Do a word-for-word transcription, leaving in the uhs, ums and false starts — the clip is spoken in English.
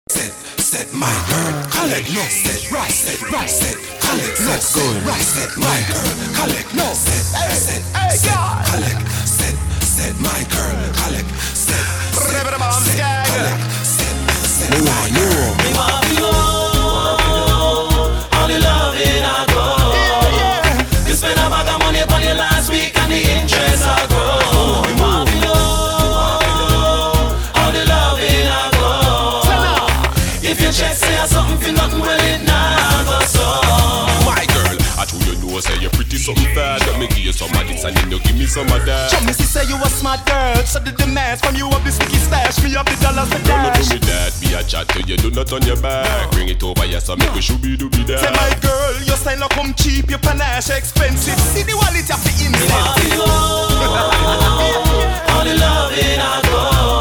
Set, set my girl, collect no. Set right, set right, set, collect no. Set right, set my girl, collect no. Set, set, set, collect. Set, set my girl, collect. Set, set, set, collect. Set, set my girl. Me want to go, all the loving I go. You spend a bag of money on your last week and the interest I grow. Me want to go, all the loving I go. If you check say something for nothing, well it nah go so. My girl, I told you know say you're pretty something bad. Let me give you some of this and then you give me some of that. Show me see say you a smart girl, so the demands from you of the sticky stash. Me up the dollars for Don't dash. do me that, be a chat till you do not on your back. Bring it over here so make we should be do be that. Say my girl, your style no come cheap, your panache expensive. See the wallet you have to Me want invest. to go, all the loving I go.